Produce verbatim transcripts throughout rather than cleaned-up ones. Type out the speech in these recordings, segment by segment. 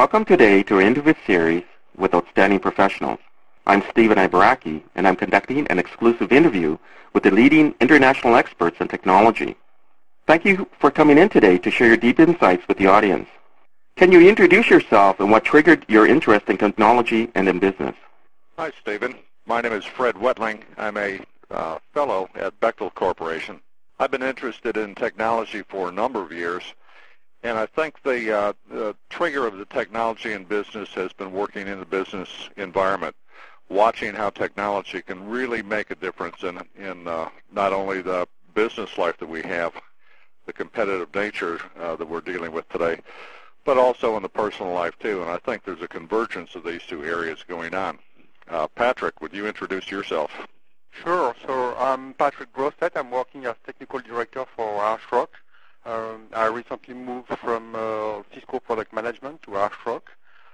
Welcome today to our interview series with outstanding professionals. I'm Stephen Ibaraki, and I'm conducting an exclusive interview with the leading international experts in technology. Thank you for coming in today to share your deep insights with the audience. Can you introduce yourself and what triggered your interest in technology and in business? Hi, Stephen. My name is Fred Wetling. I'm a uh, fellow at Bechtel Corporation. I've been interested in technology for a number of years, and I think the, uh, the trigger of the technology in business has been working in the business environment, watching how technology can really make a difference in, in uh, not only the business life that we have, the competitive nature uh, that we're dealing with today, but also in the personal life too. And I think there's a convergence of these two areas going on. Uh, Patrick, would you introduce yourself? Sure. So I'm Patrick Grosset. I'm working as technical director for Archrock. Um, I recently moved from uh, Cisco product management to Archrock.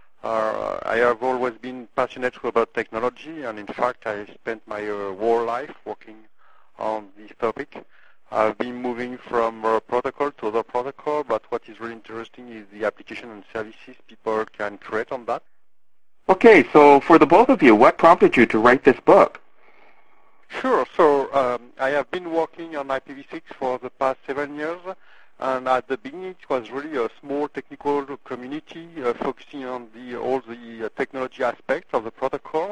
Uh, I have always been passionate about technology, and in fact, I spent my uh, whole life working on this topic. I've been moving from uh, protocol to other protocol, but what is really interesting is the application and services people can create on that. Okay, so for the both of you, what prompted you to write this book? Sure. So um, I have been working on I P v six for the past seven years, and at the beginning it was really a small technical community uh, focusing on the, all the uh, technology aspects of the protocol.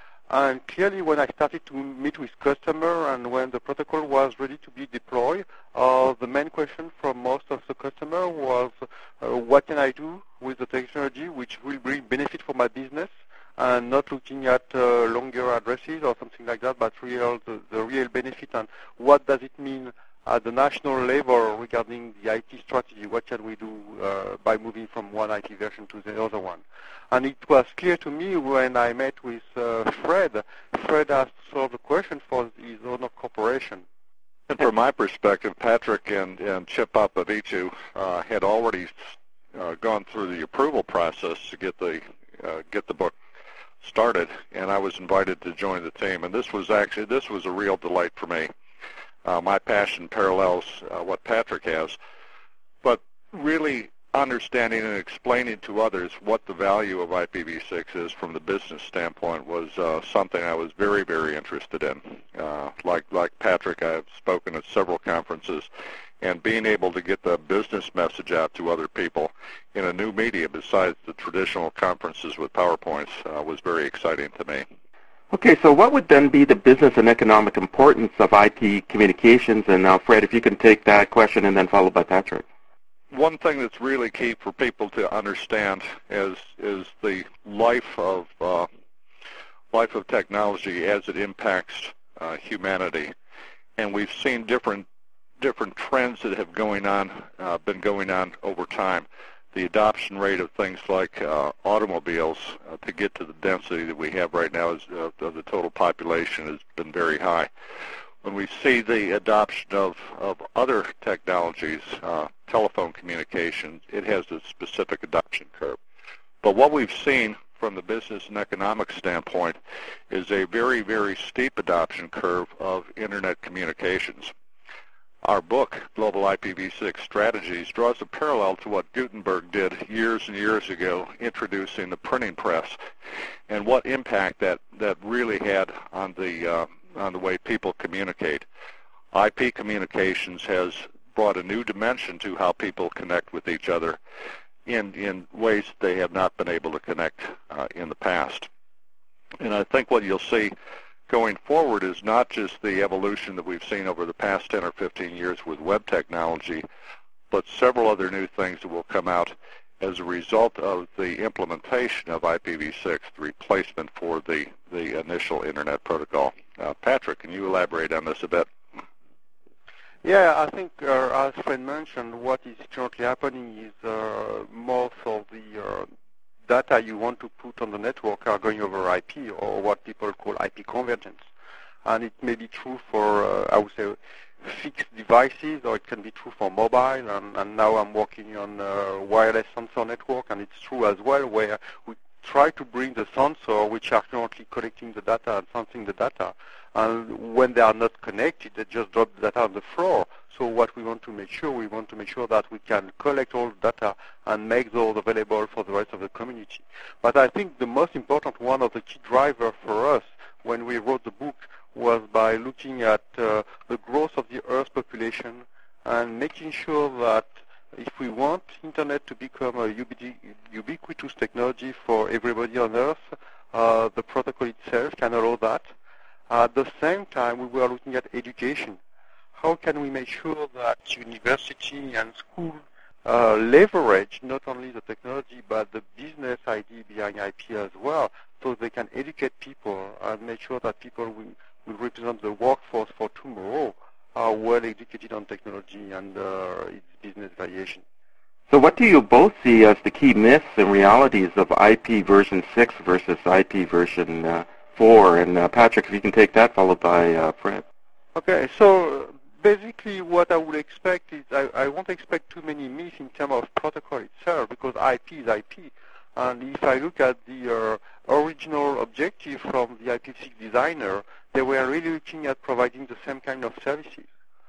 And clearly when I started to meet with customers and when the protocol was ready to be deployed, uh, the main question from most of the customers was, uh, what can I do with the technology which will bring benefit for my business, and not looking at uh, longer addresses or something like that, but real, the, the real benefit and what does it mean at the national level regarding the I T strategy. What can we do uh, by moving from one I T version to the other one? And it was clear to me when I met with uh, Fred. Fred asked to solve the question for his own corporation. And from my perspective, Patrick and, and Chip Popovici uh, had already uh, gone through the approval process to get the uh, get the book started, and I was invited to join the team. And this was actually this was a real delight for me. Uh, my passion parallels uh, what Patrick has, but really understanding and explaining to others what the value of I P v six is from the business standpoint was uh, something I was very, very interested in. Uh, like like Patrick, I've spoken at several conferences, and being able to get the business message out to other people in a new media besides the traditional conferences with PowerPoints uh, was very exciting to me. Okay, so what would then be the business and economic importance of I T communications? And now, Fred, if you can take that question and then followed by Patrick. One thing that's really key for people to understand is is the life of uh, life of technology as it impacts uh, humanity, and we've seen different different trends that have going on uh, been going on over time. The adoption rate of things like uh, automobiles uh, to get to the density that we have right now is, uh, of the total population has been very high. When we see the adoption of, of other technologies, uh, telephone communications, it has a specific adoption curve. But what we've seen from the business and economic standpoint is a very, very steep adoption curve of Internet communications. Our book, Global I P v six Strategies, draws a parallel to what Gutenberg did years and years ago, introducing the printing press, and what impact that, that really had on the, uh, on the way people communicate. I P communications has brought a new dimension to how people connect with each other in, in ways they have not been able to connect uh, in the past. And I think what you'll see going forward is not just the evolution that we've seen over the past ten or fifteen years with web technology, but several other new things that will come out as a result of the implementation of I P v six, the replacement for the, the initial Internet protocol. Uh, Patrick, can you elaborate on this a bit? Yeah, I think, uh, as Fred mentioned, what is currently happening is uh, most of the uh, data you want to put on the network are going over I P, or what people call I P convergence. And it may be true for, uh, I would say, fixed devices, or it can be true for mobile, and, and now I'm working on a wireless sensor network, and it's true as well, where we try to bring the sensor, which are currently collecting the data and sensing the data, and when they are not connected, they just drop the data on the floor. So what we want to make sure, we want to make sure that we can collect all the data and make those available for the rest of the community. But I think the most important one of the key drivers for us when we wrote the book was by looking at uh, the growth of the Earth population and making sure that if we want Internet to become a ubiqu ubiquitous technology for everybody on Earth, uh, the protocol itself can allow that. At the same time, we were looking at education. How can we make sure that university and school uh, leverage not only the technology but the business idea behind I P as well, so they can educate people and make sure that people will, will represent the workforce for tomorrow are well educated on technology and uh, its business variation. So what do you both see as the key myths and realities of I P version six versus I P version uh, four? And uh, Patrick, if you can take that, followed by uh, Fred. Okay, so basically what I would expect is I, I won't expect too many myths in terms of protocol itself, because I P is I P. And if I look at the uh, original objective from the I P v six designer, they were really looking at providing the same kind of services.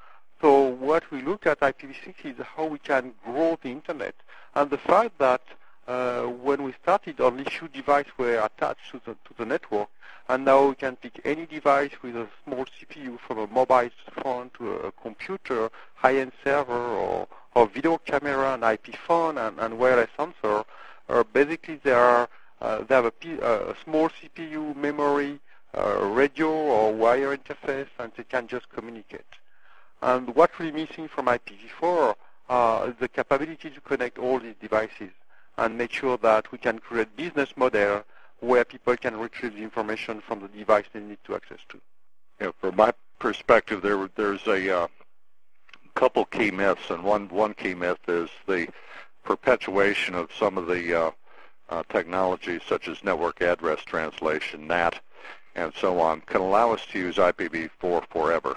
So what we look at I P v six is how we can grow the Internet. And the fact that uh, when we started, only few devices were attached to the, to the network, and now we can pick any device with a small C P U, from a mobile phone to a computer, high-end server, or, or video camera, an I P phone, and, and wireless sensor. Uh, basically, they, are, uh, they have a, P, uh, a small C P U, memory, uh, radio or wire interface, and they can just communicate. And what we're missing from I P v four uh, is the capability to connect all these devices and make sure that we can create business model where people can retrieve the information from the device they need to access to. Yeah, from my perspective, there there's a uh, couple key myths, and one one key myth is the perpetuation of some of the uh, uh, technologies such as network address translation, N A T, and so on, can allow us to use I P v four forever.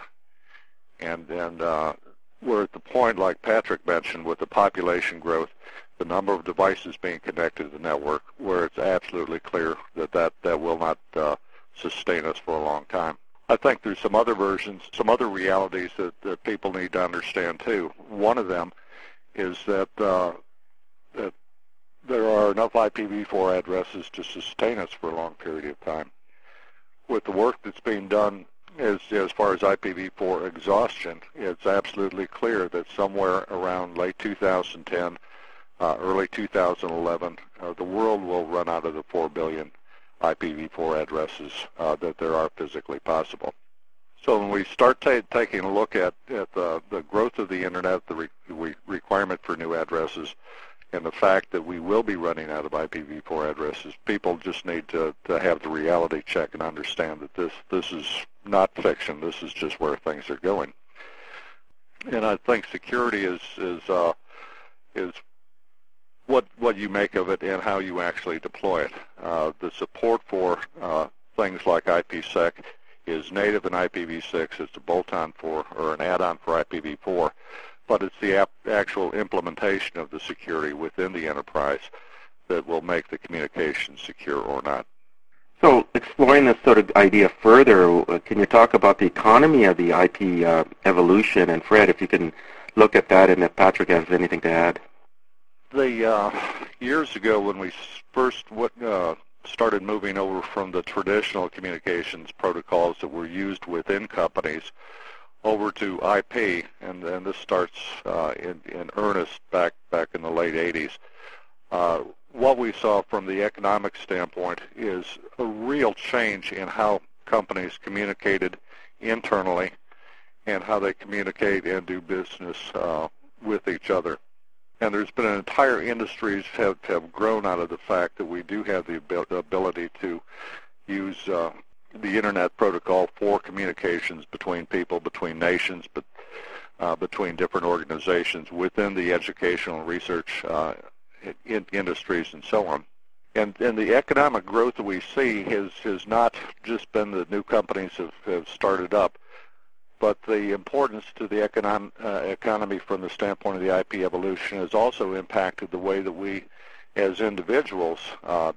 And, and uh, we're at the point, like Patrick mentioned, with the population growth, the number of devices being connected to the network, where it's absolutely clear that that, that will not uh, sustain us for a long time. I think there's some other versions, some other realities that, that people need to understand too. One of them is that, uh, that there are enough I P v four addresses to sustain us for a long period of time. With the work that's being done as, as far as I P v four exhaustion, it's absolutely clear that somewhere around late two thousand ten, uh, early two thousand eleven, uh, the world will run out of the four billion I P v four addresses uh, that there are physically possible. So when we start ta taking a look at, at the, the growth of the Internet, the re re requirement for new addresses, and the fact that we will be running out of I P v four addresses, people just need to, to have the reality check and understand that this, this is not fiction. This is just where things are going. And I think security is, is, uh, is what, what you make of it and how you actually deploy it. Uh, the support for uh, things like I P sec is native in I P v six. It's a bolt-on for, or an add-on for I P v four. But it's the ap actual implementation of the security within the enterprise that will make the communication secure or not. So exploring this sort of idea further, can you talk about the economy of the I P uh, evolution? And Fred, if you can look at that, and if Patrick has anything to add. The uh, years ago when we first uh, started moving over from the traditional communications protocols that were used within companies over to I P, and, and this starts uh, in, in earnest back back in the late eighties. Uh, what we saw from the economic standpoint is a real change in how companies communicated internally and how they communicate and do business uh, with each other. And there's been an entire industries have, have grown out of the fact that we do have the ability to use uh, the Internet protocol for communications between people, between nations, but uh, between different organizations within the educational and research uh, in industries and so on. And, and the economic growth that we see has, has not just been that new companies have, have started up, but the importance to the econom, uh, economy from the standpoint of the I P evolution has also impacted the way that we as individuals uh,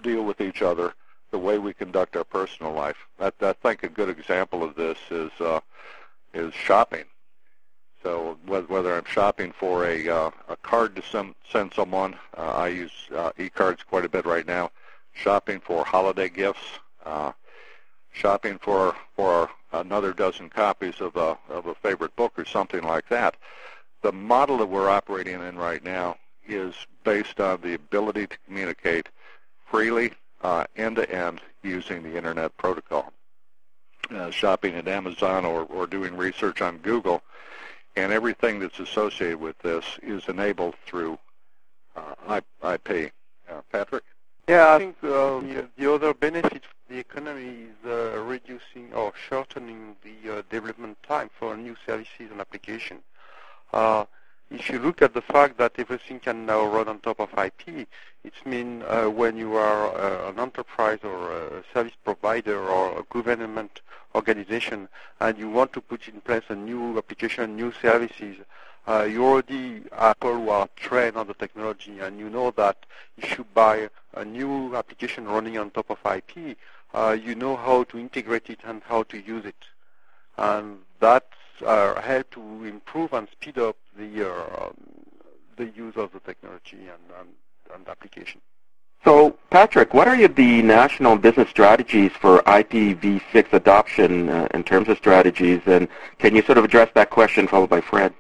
deal with each other the way we conduct our personal life. I, I think a good example of this is uh, is shopping. So whether I'm shopping for a, uh, a card to some, send someone, uh, I use uh, e-cards quite a bit right now, shopping for holiday gifts, uh, shopping for for another dozen copies of a, of a favorite book or something like that. The model that we're operating in right now is based on the ability to communicate freely, uh, end-to-end, using the Internet protocol. Uh, shopping at Amazon or, or doing research on Google, and everything that's associated with this is enabled through uh, I P. Uh, Patrick? Yeah, I think uh, the, the other benefit for the economy is uh, reducing or shortening the uh, development time for new services and applications. Uh, if you look at the fact that everything can now run on top of I P, it means uh, when you are uh, an enterprise or a service provider or a government organization and you want to put in place a new application, new services, uh, you already are people who are trained on the technology, and you know that if you buy a new application running on top of I P, uh, you know how to integrate it and how to use it. And that uh, help to improve and speed up the uh, the use of the technology and, and, and application. So, Patrick, what are the national business strategies for I P v six adoption uh, in terms of strategies, and can you sort of address that question followed by Fred?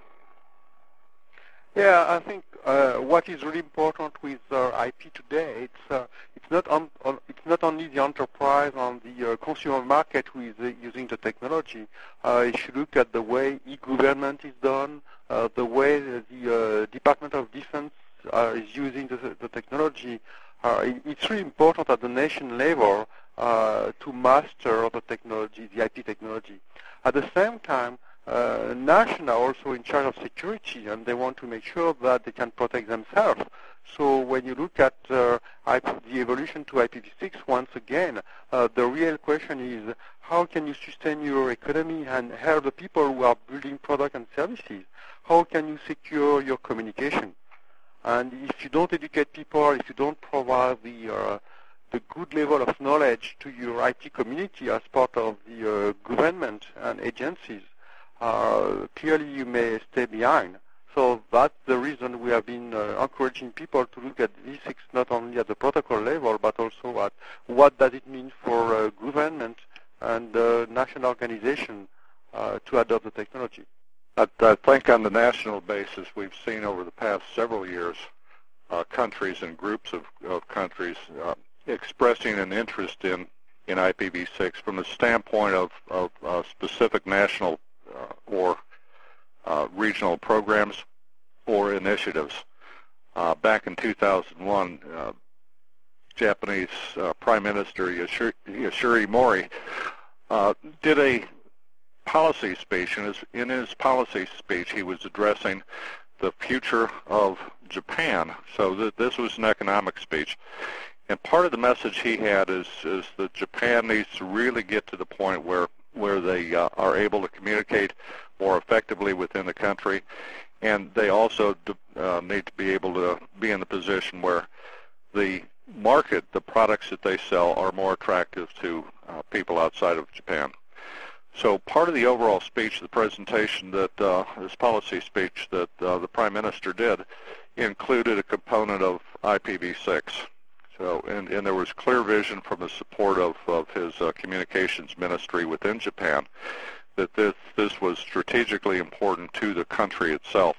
Yeah, I think uh, what is really important with uh, I P today, it's uh, it's not on, on it's not only the enterprise and the uh, consumer market who is uh, using the technology. Uh, if you look at the way e-government is done, uh, the way the uh, Department of Defense uh, is using the, the technology, uh, it, it's really important at the nation level uh, to master the technology, the I P technology. At the same time, Uh, nations are also in charge of security, and they want to make sure that they can protect themselves. So when you look at uh, I P, the evolution to I P v six, once again, uh, the real question is how can you sustain your economy and help the people who are building products and services? How can you secure your communication? And if you don't educate people, if you don't provide the uh, the good level of knowledge to your I T community as part of the uh, government and agencies, Uh, clearly you may stay behind. So that's the reason we have been uh, encouraging people to look at v six not only at the protocol level, but also at what does it mean for uh, government and uh, national organization uh, to adopt the technology. I, I think on the national basis, we've seen over the past several years uh, countries and groups of, of countries uh, expressing an interest in, in I P v six from the standpoint of, of uh, specific national Uh, or uh, regional programs or initiatives. Uh, back in two thousand one, uh, Japanese uh, Prime Minister Yoshiri, Yoshiri Mori uh, did a policy speech. In his, in his policy speech, he was addressing the future of Japan. So th this was an economic speech. And part of the message he had is, is that Japan needs to really get to the point where where they uh, are able to communicate more effectively within the country, and they also uh, need to be able to be in the position where the market, the products that they sell, are more attractive to uh, people outside of Japan. So part of the overall speech, the presentation that, uh, this policy speech that uh, the Prime Minister did, included a component of I P v six. So, and, and there was clear vision from the support of, of his uh, communications ministry within Japan that this, this was strategically important to the country itself.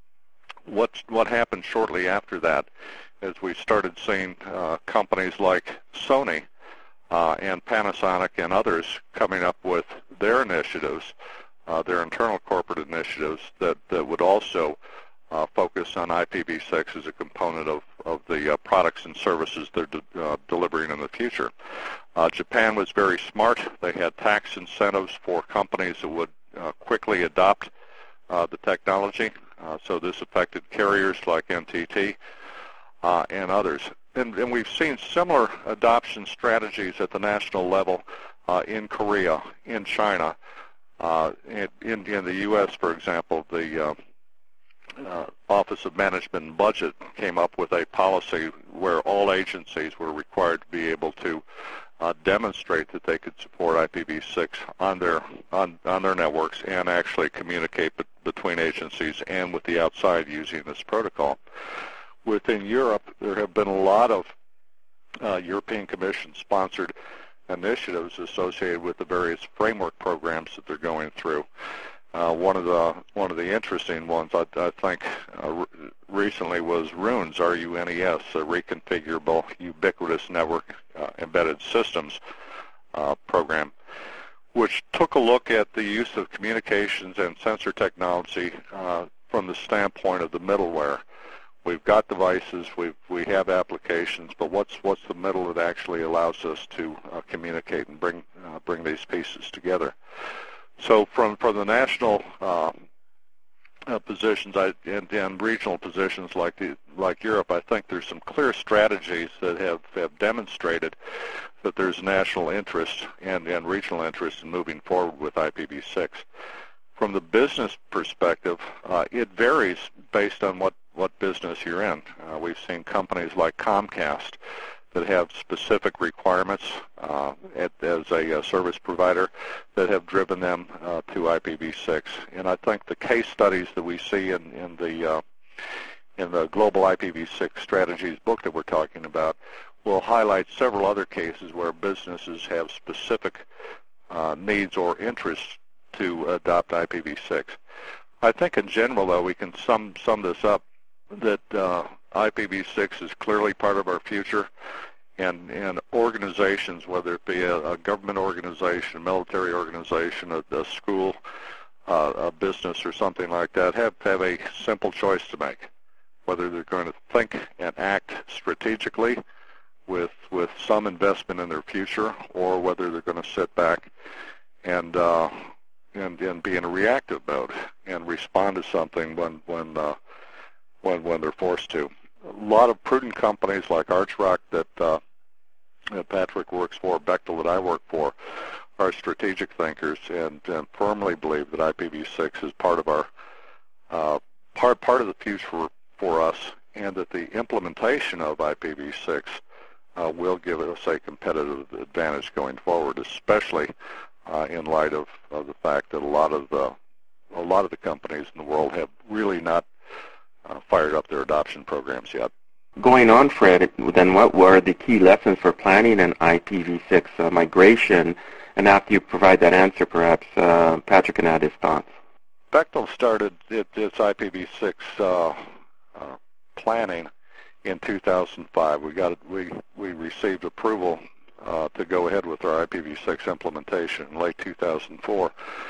What, what happened shortly after that is we started seeing uh, companies like Sony uh, and Panasonic and others coming up with their initiatives, uh, their internal corporate initiatives that, that would also Uh, focus on I P v six as a component of, of the uh, products and services they're de uh, delivering in the future. Uh, Japan was very smart. They had tax incentives for companies that would uh, quickly adopt uh, the technology. Uh, so this affected carriers like N T T uh, and others. And, and we've seen similar adoption strategies at the national level uh, in Korea, in China, uh, in, in, in the U S, for example. The uh, uh, Office of Management and Budget came up with a policy where all agencies were required to be able to uh, demonstrate that they could support I P v six on their on, on their networks and actually communicate be- between agencies and with the outside using this protocol. Within Europe, there have been a lot of uh, European Commission-sponsored initiatives associated with the various framework programs that they're going through. Uh, one of the one of the interesting ones I, I think uh, re- recently was RUNES, R U N E S, a Reconfigurable Ubiquitous Network uh, Embedded Systems uh, program, which took a look at the use of communications and sensor technology uh, from the standpoint of the middleware. We've got devices, we've, we have applications, but what's what's the middle that actually allows us to uh, communicate and bring uh, bring these pieces together? So from from the national uh, uh, positions I, and, and regional positions like the, like Europe, I think there's some clear strategies that have, have demonstrated that there's national interest and, and regional interest in moving forward with I P v six. From the business perspective, uh, it varies based on what, what business you're in. Uh, we've seen companies like Comcast that have specific requirements uh, at, as a uh, service provider that have driven them uh, to I P v six. And I think the case studies that we see in, in the uh, in the Global I P v six Strategies book that we're talking about will highlight several other cases where businesses have specific uh, needs or interests to adopt I P v six. I think in general, though, we can sum sum this up that uh, I P v six is clearly part of our future, and, and organizations, whether it be a, a government organization, a military organization, a, a school, uh, a business, or something like that, have, have a simple choice to make, whether they're going to think and act strategically with, with some investment in their future, or whether they're going to sit back and, uh, and, and be in a reactive mode and respond to something when, when uh, When, when they're forced to. A lot of prudent companies like Archrock that, uh, that Patrick works for, Bechtel that I work for, are strategic thinkers and, and firmly believe that I P v six is part of our uh, part part of the future for, for us, and that the implementation of I P v six uh, will give us a competitive advantage going forward, especially uh, in light of, of the fact that a lot of the a lot of the companies in the world have really not Uh, fired up their adoption programs yet. Going on, Fred, then what were the key lessons for planning an I P v six uh, migration? And after you provide that answer, perhaps uh, Patrick can add his thoughts. Bechtel started it, its I P v six uh, uh, planning in two thousand five. We got we we received approval uh, to go ahead with our I P v six implementation in late two thousand four.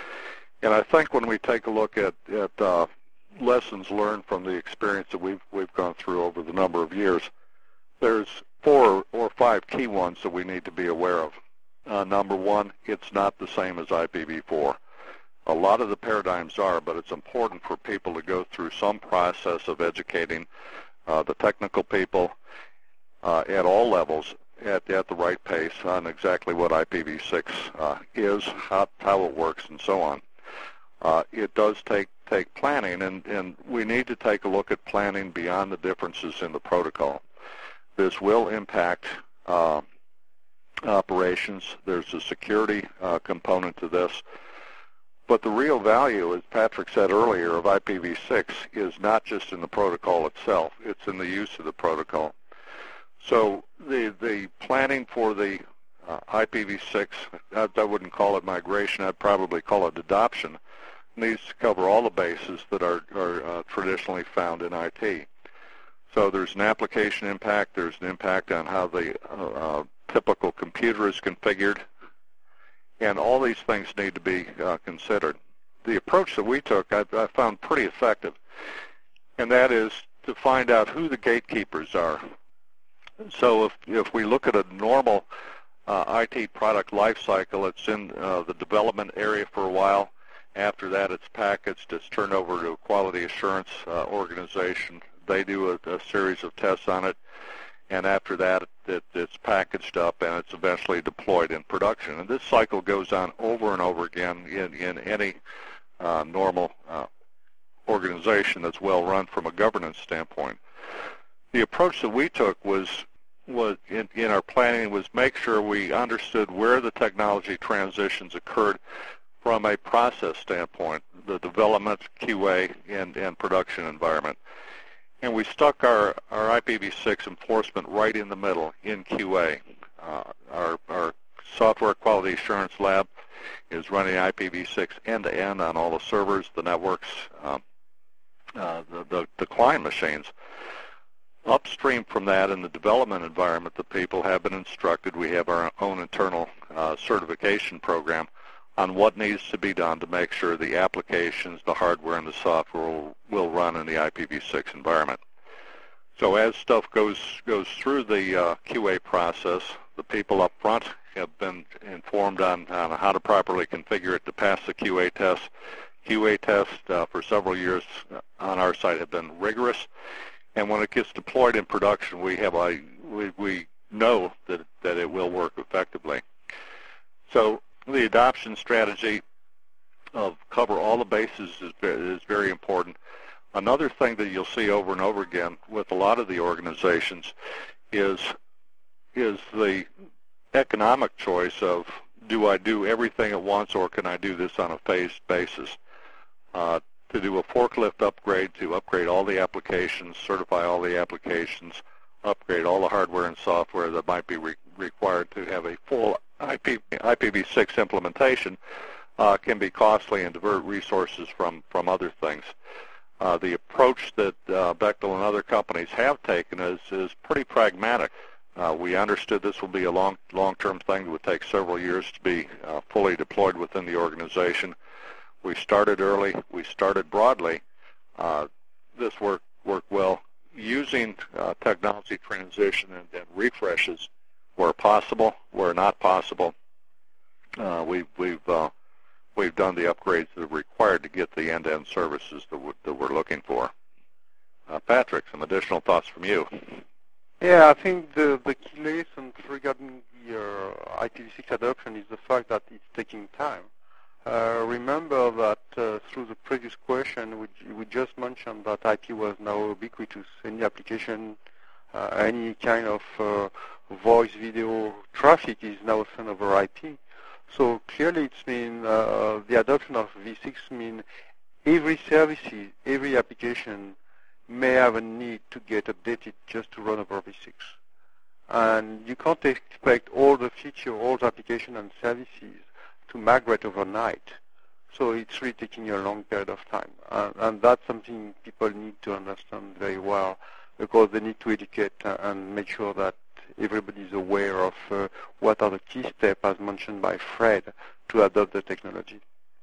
And I think when we take a look at at uh, lessons learned from the experience that we've we've gone through over the number of years, there's four or five key ones that we need to be aware of. Uh, number one, it's not the same as I P v four. A lot of the paradigms are, but it's important for people to go through some process of educating uh, the technical people uh, at all levels at, at the right pace on exactly what I P v six uh, is, how, how it works, and so on. Uh, it does take take planning, and, and we need to take a look at planning beyond the differences in the protocol. This will impact uh, operations. There's a security uh, component to this. But the real value, as Patrick said earlier, of I P v six is not just in the protocol itself. It's in the use of the protocol. So the, the planning for the uh, I P v six, I, I wouldn't call it migration. I'd probably call it adoption, needs to cover all the bases that are, are uh, traditionally found in I T. So there's an application impact, there's an impact on how the uh, uh, typical computer is configured, and all these things need to be uh, considered. The approach that we took I, I found pretty effective, and that is to find out who the gatekeepers are. So if, if we look at a normal uh, I T product life cycle, it's in uh, the development area for a while. After that, it's packaged, it's turned over to a quality assurance uh, organization. They do a, a series of tests on it, and after that, it, it's packaged up and it's eventually deployed in production. And this cycle goes on over and over again in, in any uh, normal uh, organization that's well run from a governance standpoint. The approach that we took was was in, in our planning was make sure we understood where the technology transitions occurred from a process standpoint, the development, Q A, and, and production environment. And we stuck our, our I P v six enforcement right in the middle in Q A. Uh, our, our software quality assurance lab is running I P v six end-to-end on all the servers, the networks, um, uh, the, the, the client machines. Upstream from that, in the development environment, the people have been instructed. We have our own internal uh, certification program on what needs to be done to make sure the applications, the hardware, and the software will, will run in the I P v six environment. So as stuff goes goes through the uh, Q A process, the people up front have been informed on, on how to properly configure it to pass the Q A test. Q A tests uh, for several years on our side have been rigorous, and when it gets deployed in production, we have a we, we know that that it will work effectively. So the adoption strategy of cover all the bases is is very important. Another thing that you'll see over and over again with a lot of the organizations is is the economic choice of, do I do everything at once, or can I do this on a phased basis? Uh, to do a forklift upgrade, to upgrade all the applications, certify all the applications, upgrade all the hardware and software that might be re required to have a full I P v six implementation uh, can be costly and divert resources from, from other things. Uh, the approach that uh, Bechtel and other companies have taken is, is pretty pragmatic. Uh, we understood this will be a long, long-term thing that would take several years to be uh, fully deployed within the organization. We started early. We started broadly. Uh, this worked, worked well. Using uh, technology transition and, and refreshes where possible, where not possible, uh, we've, we've, uh, we've done the upgrades that are required to get the end-to-end services that, that we're looking for. Uh, Patrick, some additional thoughts from you. Yeah, I think the, the key lesson regarding the uh, I P v six adoption is the fact that it's taking time. Uh, remember that uh, through the previous question, we, we just mentioned that I P was now ubiquitous. Any application, uh, any kind of uh, voice, video traffic is now sent over I P. So clearly it's mean uh, the adoption of v six mean every service, every application may have a need to get updated just to run over v six. And you can't expect all the features, all the applications and services to migrate overnight. So it's really taking a long period of time. And, and that's something people need to understand very well, because they need to educate and make sure that everybody is aware of uh, what are the key steps, as mentioned by Fred, to adopt the technology.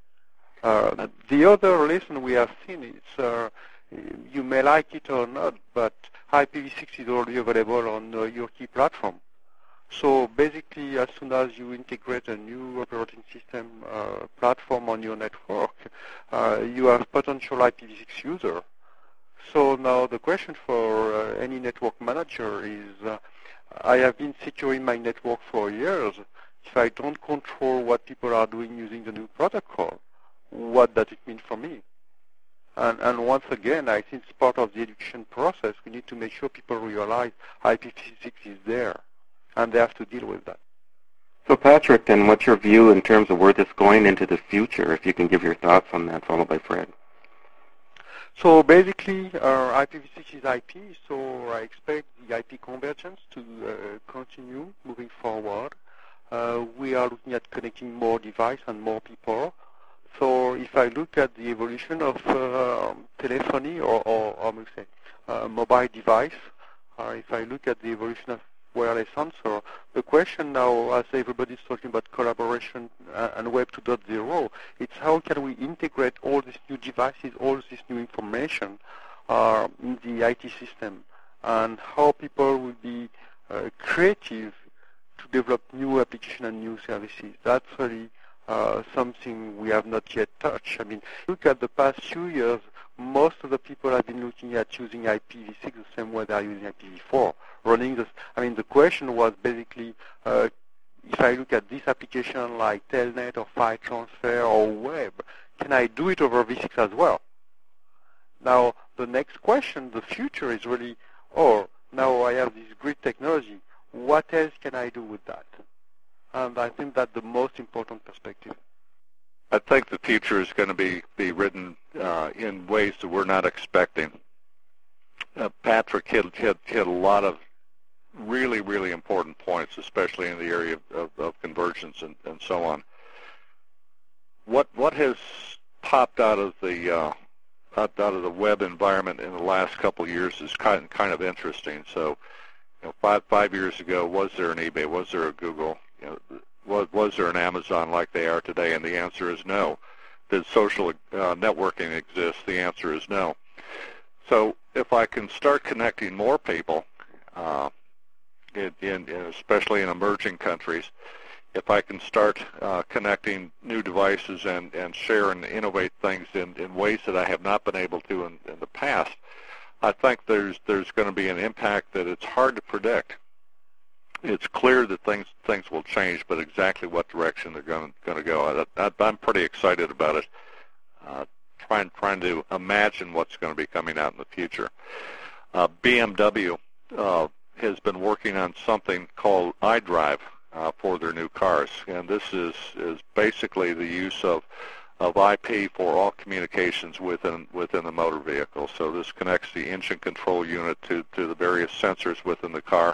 Uh, the other lesson we have seen is, uh, you may like it or not, but I P v six is already available on uh, your key platform. So basically, as soon as you integrate a new operating system uh, platform on your network, uh, you have potential I P v six user. So now the question for uh, any network manager is, uh, I have been securing my network for years. If I don't control what people are doing using the new protocol, what does it mean for me? And, and once again, I think it's part of the education process. We need to make sure people realize I P v six is there, and they have to deal with that. So Patrick, then what's your view in terms of where this is going into the future, if you can give your thoughts on that, followed by Fred? So basically, uh, I P v six is I P, so I expect the I P convergence to uh, continue moving forward. Uh, we are looking at connecting more devices and more people. So if I look at the evolution of uh, telephony or, or, or say, uh, mobile device, uh, if I look at the evolution of wireless sensor, the question now, as everybody's talking about collaboration uh, and Web two point oh, it's how can we integrate all these new devices, all this new information uh, in the I T system, and how people will be uh, creative to develop new applications and new services. That's really Uh, something we have not yet touched. I mean, look at the past few years, most of the people have been looking at using I P v six the same way they are using I P v four. Running this, I mean, the question was basically, uh, if I look at this application like Telnet or File Transfer or Web, can I do it over v six as well? Now, the next question, the future is really, oh, now I have this great technology. What else can I do with that? And I think that's the most important perspective. I think the future is going to be, be written uh, in ways that we're not expecting. Uh, Patrick hit, hit, hit a lot of really, really important points, especially in the area of, of, of convergence and, and so on. What what has popped out of the uh, out, out of the web environment in the last couple of years is kind kind of interesting. So, you know, five five years ago, was there an eBay? Was there a Google? You know, was was there an Amazon like they are today? And the answer is no. Did social uh, networking exist? The answer is no. So, if I can start connecting more people, uh, in, in, in especially in emerging countries, if I can start uh, connecting new devices and, and share and innovate things in, in ways that I have not been able to in, in the past, I think there's there's going to be an impact that it's hard to predict. It's clear that things things will change, but exactly what direction they're going going to go, I, I, I'm pretty excited about it. Uh, trying trying to imagine what's going to be coming out in the future. Uh, B M W uh, has been working on something called iDrive uh, for their new cars, and this is is basically the use of of I P for all communications within within the motor vehicle. So this connects the engine control unit to to the various sensors within the car,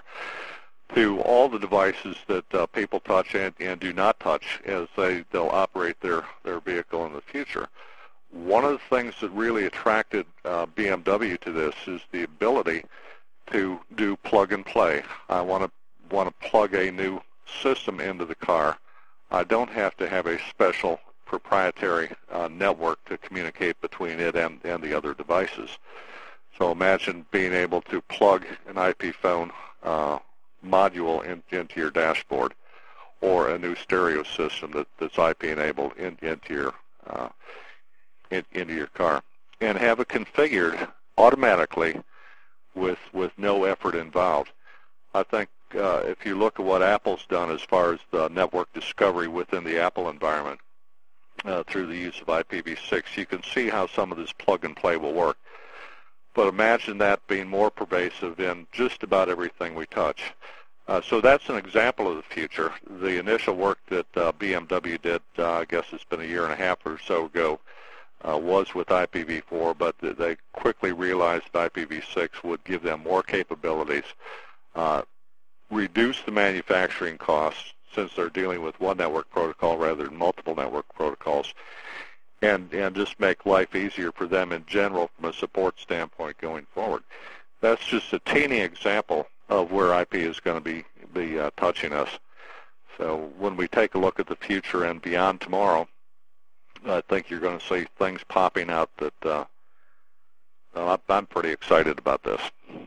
to all the devices that uh, people touch and, and do not touch as they they'll operate their their vehicle in the future. One of the things that really attracted uh, B M W to this is the ability to do plug and play. I want to want to plug a new system into the car. I don't have to have a special proprietary uh, network to communicate between it and, and the other devices. So imagine being able to plug an I P phone uh, module in, into your dashboard, or a new stereo system that, that's I P enabled in, into your uh, in, into your car, and have it configured automatically with with no effort involved. I think uh, if you look at what Apple's done as far as the network discovery within the Apple environment uh, through the use of I P v six, you can see how some of this plug and play will work. But imagine that being more pervasive in just about everything we touch. Uh, so that's an example of the future. The initial work that uh, B M W did, uh, I guess it's been a year and a half or so ago, uh, was with I P v four, but they quickly realized that I P v six would give them more capabilities, uh, reduce the manufacturing costs since they're dealing with one network protocol rather than multiple network protocols, and, and just make life easier for them in general from a support standpoint going forward. That's just a teeny example of where I P is going to be, be uh, touching us. So when we take a look at the future and beyond tomorrow, I think you're going to see things popping out that uh, well, I'm pretty excited about this.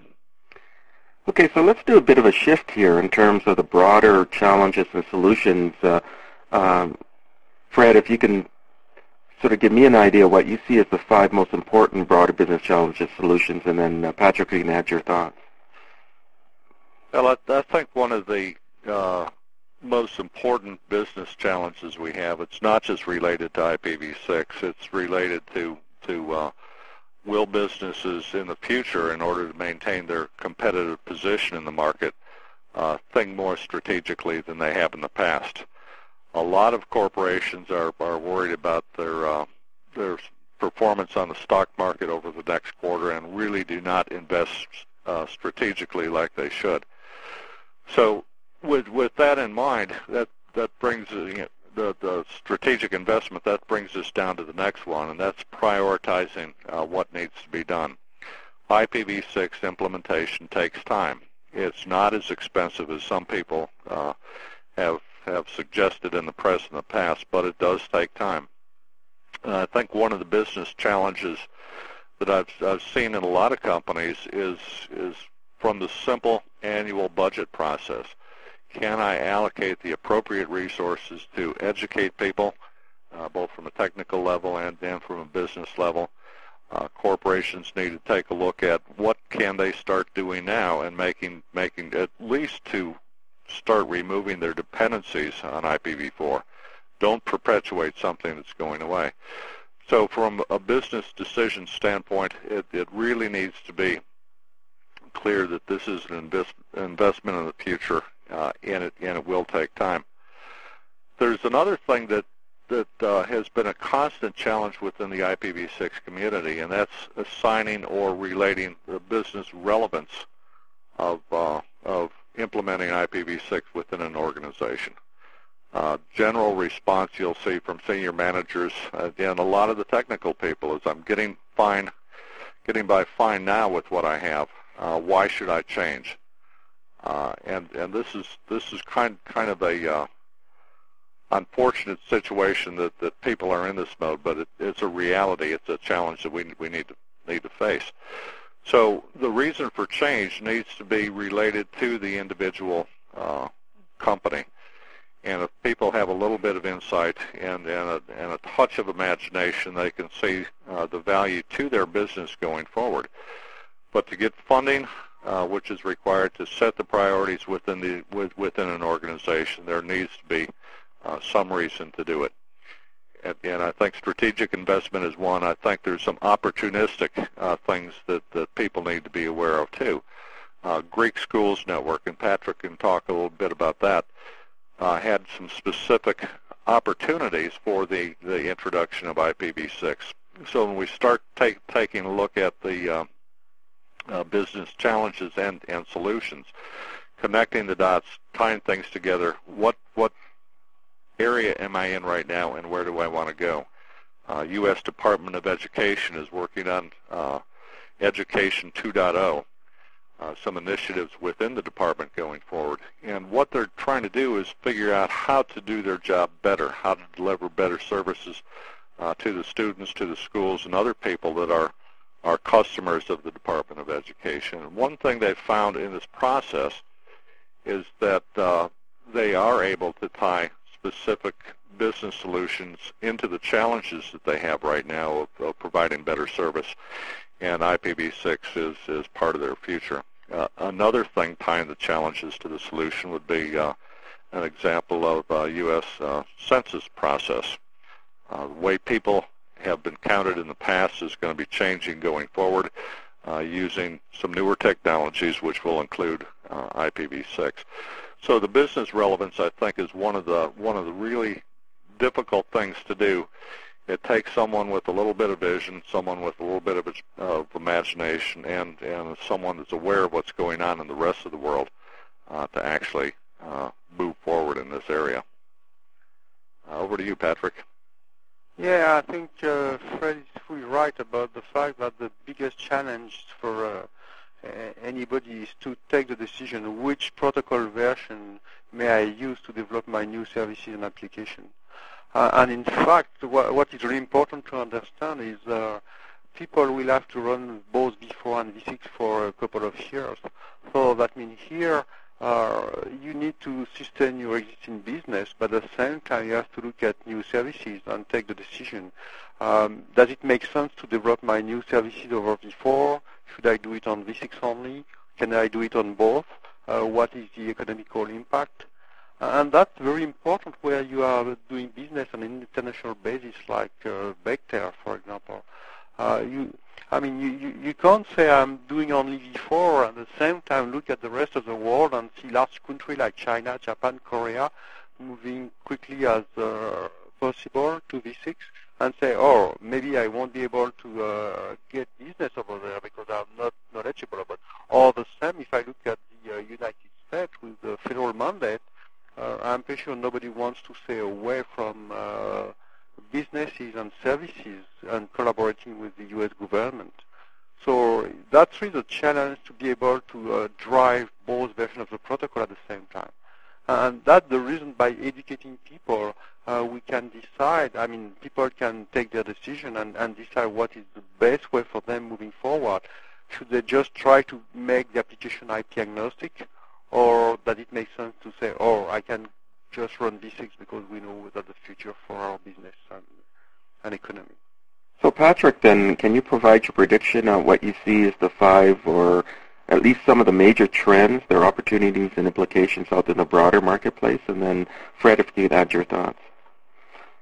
Okay, so let's do a bit of a shift here in terms of the broader challenges and solutions. Uh, um, Fred, if you can sort of give me an idea what you see as the five most important broader business challenges, solutions, and then uh, Patrick, you can add your thoughts. Well, I, I think one of the uh, most important business challenges we have, it's not just related to I P v six, it's related to, to uh, will businesses in the future, in order to maintain their competitive position in the market, uh, think more strategically than they have in the past. A lot of corporations are, are worried about their uh, their performance on the stock market over the next quarter and really do not invest uh, strategically like they should. So with with that in mind, that, that brings you know, the, the strategic investment, that brings us down to the next one, and that's prioritizing uh, what needs to be done. I P v six implementation takes time. It's not as expensive as some people uh, have have suggested in the press in the past, but it does take time. Uh, I think one of the business challenges that I've, I've seen in a lot of companies is is from the simple annual budget process. Can I allocate the appropriate resources to educate people, uh, both from a technical level and, and from a business level? Uh, corporations need to take a look at what can they start doing now and making making at least to start removing their dependencies on I P v four. Don't perpetuate something that's going away. So from a business decision standpoint, it, it really needs to be clear that this is an invest, investment in the future, uh, and, it, and it will take time. There's another thing that, that uh, has been a constant challenge within the I P v six community, and that's assigning or relating the business relevance of, uh, of implementing I P v six within an organization. Uh, general response you'll see from senior managers uh, and a lot of the technical people is, I'm getting fine, getting by fine now with what I have. Uh, why should I change? Uh, and and this is this is kind kind of a uh, unfortunate situation that, that people are in this mode, but it, it's a reality. It's a challenge that we we need to need to face. So the reason for change needs to be related to the individual uh, company. And if people have a little bit of insight and, and, a, and a touch of imagination, they can see uh, the value to their business going forward. But to get funding, uh, which is required to set the priorities within, the, with, within an organization, there needs to be uh, some reason to do it. And, and I think strategic investment is one. I think there's some opportunistic uh, things that, that people need to be aware of, too. Uh, Greek Schools Network, and Patrick can talk a little bit about that, Uh, had some specific opportunities for the, the introduction of I P v six. So when we start take, taking a look at the uh, uh, business challenges and, and solutions, connecting the dots, tying things together, what, what area am I in right now and where do I want to go? Uh, U S Department of Education is working on uh, Education two point oh. Uh, some initiatives within the department going forward. And what they're trying to do is figure out how to do their job better, how to deliver better services uh, to the students, to the schools, and other people that are, are customers of the Department of Education. And one thing they've found in this process is that uh, they are able to tie specific business solutions into the challenges that they have right now of, of providing better service. And I P v six is, is part of their future. Uh, another thing tying the challenges to the solution would be uh, an example of uh, U S Uh, census process. Uh, the way people have been counted in the past is going to be changing going forward uh, using some newer technologies, which will include uh, I P v six. So the business relevance, I think, is one of the one of the really difficult things to do. It takes someone with a little bit of vision, someone with a little bit of, of imagination, and, and someone that's aware of what's going on in the rest of the world uh, to actually uh, move forward in this area. Uh, over to you, Patrick. Yeah, I think uh, Fred is fully right about the fact that the biggest challenge for uh, anybody is to take the decision which protocol version may I use to develop my new services and applications. Uh, and in fact, wh what is really important to understand is uh, people will have to run both v four and v six for a couple of years. So that means here uh, you need to sustain your existing business, but at the same time you have to look at new services and take the decision. Um, does it make sense to develop my new services over v four? Should I do it on v six only? Can I do it on both? Uh, what is the economical impact? And that's very important where you are doing business on an international basis, like uh, Bechtel, for example. Uh, you, I mean, you, you, you can't say I'm doing only v four and at the same time look at the rest of the world and see large countries like China, Japan, Korea moving quickly as uh, possible to v six and say, oh, maybe I won't be able to uh, get business over there because I'm not knowledgeable about it. Or the same if I look at the uh, United States with the federal mandate, Uh, I'm pretty sure nobody wants to stay away from uh, businesses and services and collaborating with the U S government. So that's really the challenge, to be able to uh, drive both versions of the protocol at the same time. And that's the reason by educating people, uh, we can decide, I mean, people can take their decision and, and decide what is the best way for them moving forward. Should they just try to make the application I P agnostic? Or does it make sense to say, oh, I can just run v six because we know that's the future for our business and, and economy? So Patrick, then, can you provide your prediction on what you see as the five or at least some of the major trends, their opportunities and implications out in the broader marketplace? And then, Fred, if you could add your thoughts.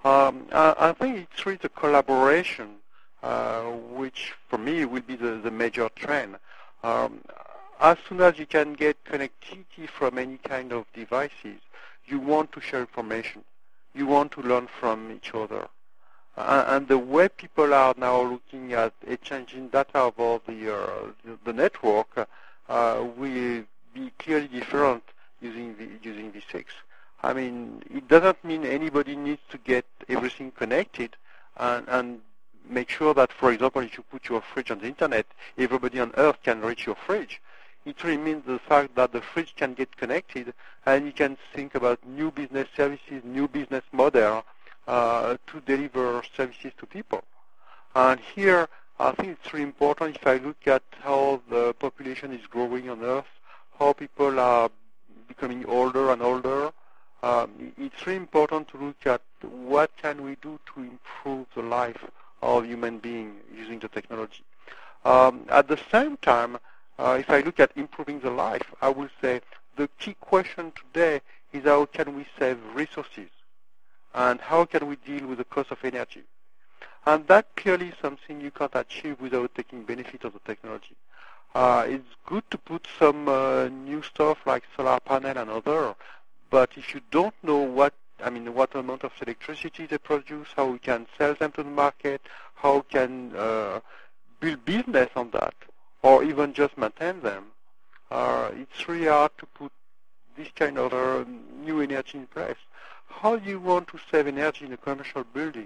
Um, I, I think it's really the collaboration, uh, which for me will be the, the major trend. Um, as soon as you can get connectivity from any kind of devices, you want to share information. You want to learn from each other. Uh, and the way people are now looking at exchanging data over the, uh, the, the network uh, will be clearly different using the, using V six. I mean, it doesn't mean anybody needs to get everything connected and, and make sure that, for example, if you put your fridge on the internet, everybody on Earth can reach your fridge. It really means the fact that the fridge can get connected and you can think about new business services, new business model uh, to deliver services to people. And here, I think it's really important if I look at how the population is growing on Earth, how people are becoming older and older. Um, it's really important to look at what can we do to improve the life of human beings using the technology. Um, at the same time, uh, if I look at improving the life, I will say the key question today is how can we save resources and how can we deal with the cost of energy. And that clearly is something you can't achieve without taking benefit of the technology. Uh, it's good to put some uh, new stuff like solar panel and other, but if you don't know what, I mean, what amount of electricity they produce, how we can sell them to the market, how we can uh, build business on that, or even just maintain them, uh, it's really hard to put this kind of uh, new energy in place. How do you want to save energy in a commercial building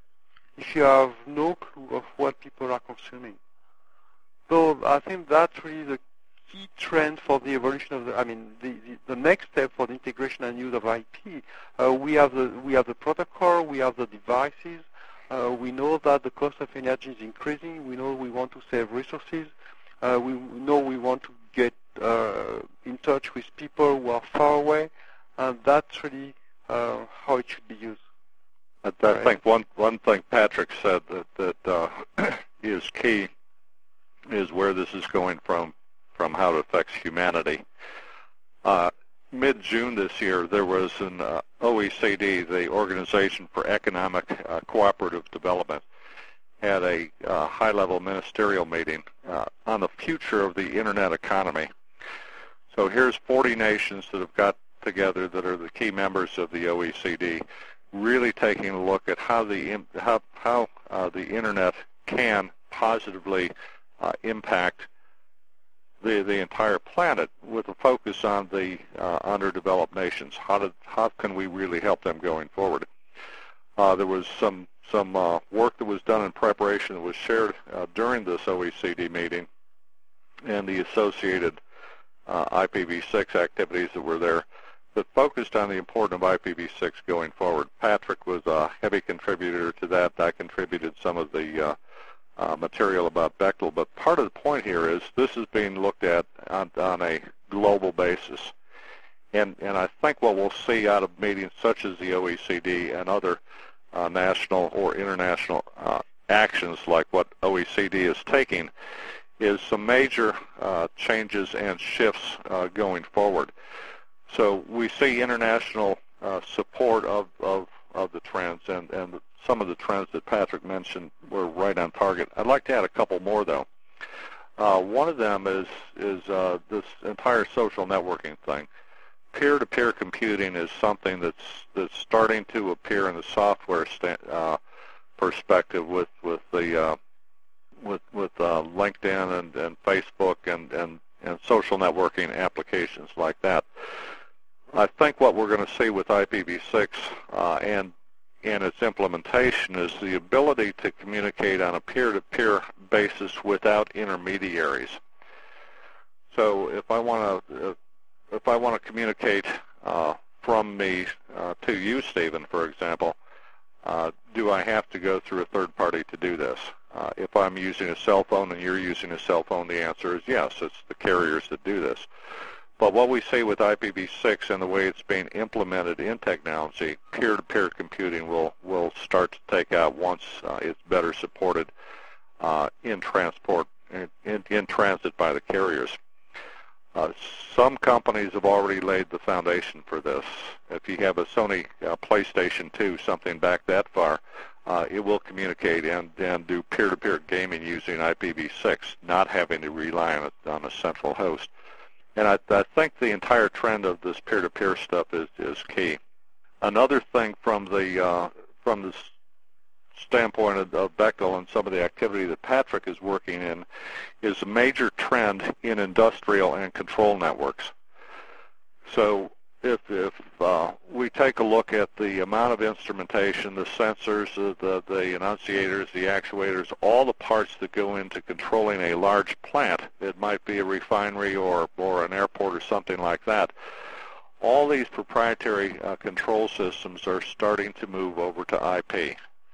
if you have no clue of what people are consuming? So I think that's really the key trend for the evolution of the, I mean, the, the, the next step for the integration and use of I P. Uh, we have the we have the protocol, we have the devices. Uh, we know that the cost of energy is increasing. We know we want to save resources. Uh, we know we want to get uh, in touch with people who are far away, and that's really uh, how it should be used. I, I right. think one one thing Patrick said that that uh, is key is where this is going from. from how it affects humanity. Uh, mid-June this year, there was an uh, O E C D, the Organization for Economic uh, Cooperative Development, had a uh, high-level ministerial meeting uh, on the future of the Internet economy. So here's forty nations that have got together that are the key members of the O E C D, really taking a look at how the how, how uh, the Internet can positively uh, impact the the entire planet, with a focus on the uh, underdeveloped nations. How did how can we really help them going forward? Uh, there was some some uh, work that was done in preparation that was shared uh, during this O E C D meeting, and the associated uh, I P v six activities that were there that focused on the importance of I P v six going forward. Patrick was a heavy contributor to that. I contributed some of the uh, Uh, material about Bechtel, but part of the point here is this is being looked at on, on a global basis. And, and I think what we'll see out of meetings such as the O E C D and other uh, national or international uh, actions like what O E C D is taking is some major uh, changes and shifts uh, going forward. So we see international uh, support of, of, of the trends, and, and the some of the trends that Patrick mentioned were right on target. I'd like to add a couple more, though. Uh, one of them is is uh, this entire social networking thing. Peer-to-peer computing is something that's that's starting to appear in the software sta- uh, perspective with with the uh, with with uh, LinkedIn and, and Facebook and, and and social networking applications like that. I think what we're going to see with I P v six uh, and and its implementation is the ability to communicate on a peer-to-peer basis without intermediaries. So if I want to, if I want to communicate uh, from me uh, to you, Stephen, for example, uh, do I have to go through a third party to do this? Uh, if I'm using a cell phone and you're using a cell phone, the answer is yes. It's the carriers that do this. But what we see with I P v six and the way it's being implemented in technology, peer-to-peer computing will, will start to take out once uh, it's better supported uh, in transport, in, in, in transit by the carriers. Uh, some companies have already laid the foundation for this. If you have a Sony uh, PlayStation two, something back that far, uh, it will communicate and, and do peer-to-peer gaming using I P v six, not having to rely on a, on a central host. And I, I think the entire trend of this peer-to-peer stuff is, is key. Another thing from the uh, from the standpoint of, of Bechtel and some of the activity that Patrick is working in is a major trend in industrial and control networks. So if, if uh, we take a look at the amount of instrumentation, the sensors, the, the enunciators, the actuators, all the parts that go into controlling a large plant, it might be a refinery or, or an airport or something like that, all these proprietary uh, control systems are starting to move over to I P.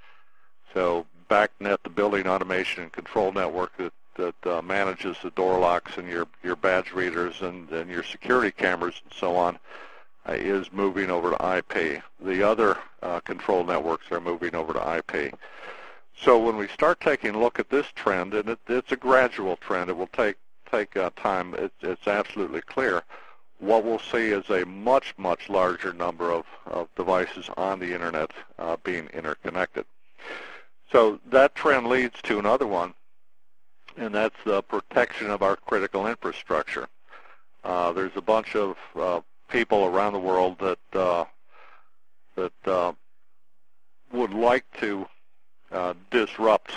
So BACnet, the building automation and control network that, that uh, manages the door locks and your, your badge readers and, and your security cameras and so on, uh, is moving over to I P. The other uh, control networks are moving over to I P. So when we start taking a look at this trend, and it, it's a gradual trend, it will take, take uh, time, it, it's absolutely clear, what we'll see is a much, much larger number of, of devices on the Internet uh, being interconnected. So that trend leads to another one, and that's the protection of our critical infrastructure. Uh, there's a bunch of uh, people around the world that uh, that uh, would like to uh, disrupt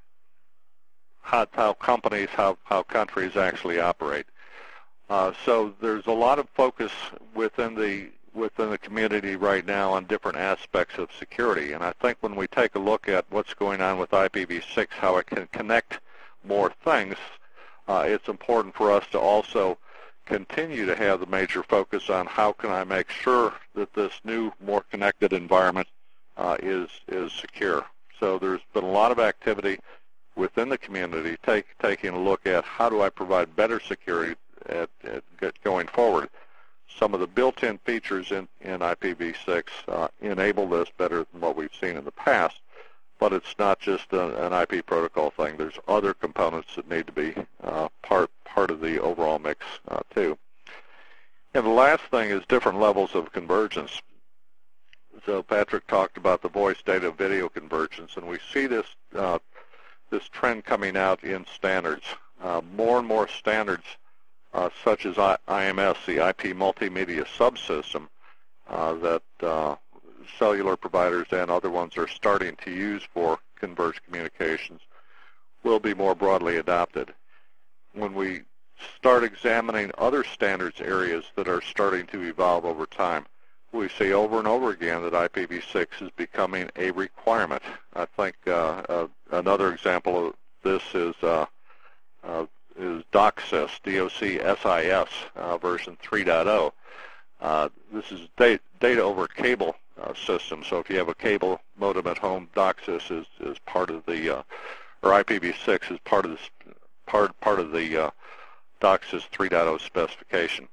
how, how companies, how, how countries actually operate. Uh, so there's a lot of focus within the within the community right now on different aspects of security. And I think when we take a look at what's going on with I P v six, how it can connect more things, uh, it's important for us to also continue to have the major focus on how can I make sure that this new, more connected environment uh, is, is secure. So there's been a lot of activity within the community take, taking a look at how do I provide better security at, at going forward. Some of the built-in features in, in I P v six uh, enable this better than what we've seen in the past, but it's not just a, an I P protocol thing. There's other components that need to be uh, part, part of the overall mix uh, too. And the last thing is different levels of convergence. So Patrick talked about the voice data video convergence, and we see this, uh, this trend coming out in standards. Uh, more and more standards Uh, such as I M S, the I P multimedia subsystem, uh, that uh, cellular providers and other ones are starting to use for converged communications, will be more broadly adopted. When we start examining other standards areas that are starting to evolve over time, we see over and over again that I P v six is becoming a requirement. I think uh, uh, another example of this is uh, uh, is DOCSIS, D O C S I S, uh, version three point oh. Uh, this is data, data over cable uh, system. So if you have a cable modem at home, DOCSIS is, is part of the, uh, or I P v six is part of this, part part of the uh, DOCSIS three point oh specification.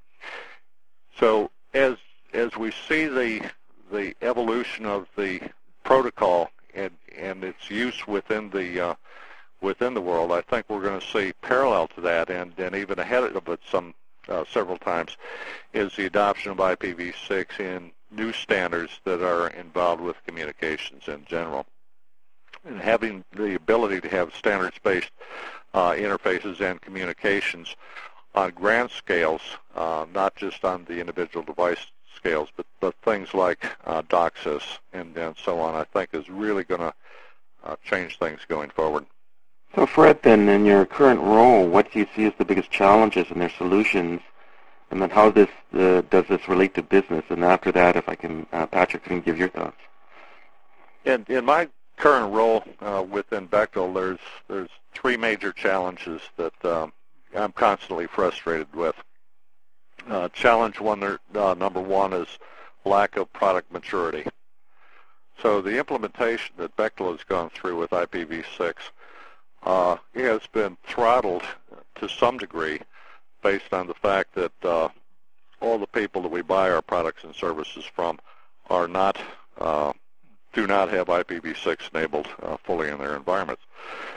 So as as we see the the evolution of the protocol and and its use within the uh, within the world, I think we're going to see parallel to that, and, and even ahead of it some uh, several times, is the adoption of I P v six in new standards that are involved with communications in general. And having the ability to have standards-based uh, interfaces and communications on grand scales, uh, not just on the individual device scales, but, but things like uh, DOCSIS and, and so on, I think is really going to uh, change things going forward. So Fred, then, in your current role, what do you see as the biggest challenges and their solutions? And then how this, uh, does this relate to business? And after that, if I can, uh, Patrick, can give your thoughts. In, in my current role uh, within Bechtel, there's, there's three major challenges that um, I'm constantly frustrated with. Uh, challenge one, uh, number one is lack of product maturity. So the implementation that Bechtel has gone through with I P v six Uh, it has been throttled to some degree based on the fact that uh, all the people that we buy our products and services from are not, uh, do not have I P v six enabled uh, fully in their environments.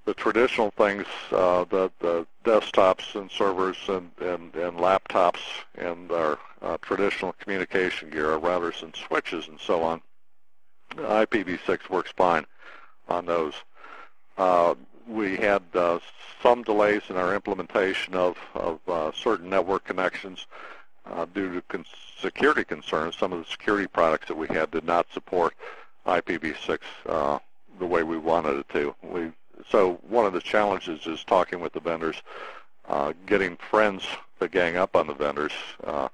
the traditional things, uh, the, the desktops and servers and, and, and laptops and our uh, traditional communication gear, our routers and switches and so on, I P v six works fine on those. Uh, we had uh, some delays in our implementation of, of uh, certain network connections uh, due to con security concerns. Some of the security products that we had did not support I P v six uh, the way we wanted it to. We, so one of the challenges is talking with the vendors, uh, getting friends to gang up on the vendors uh,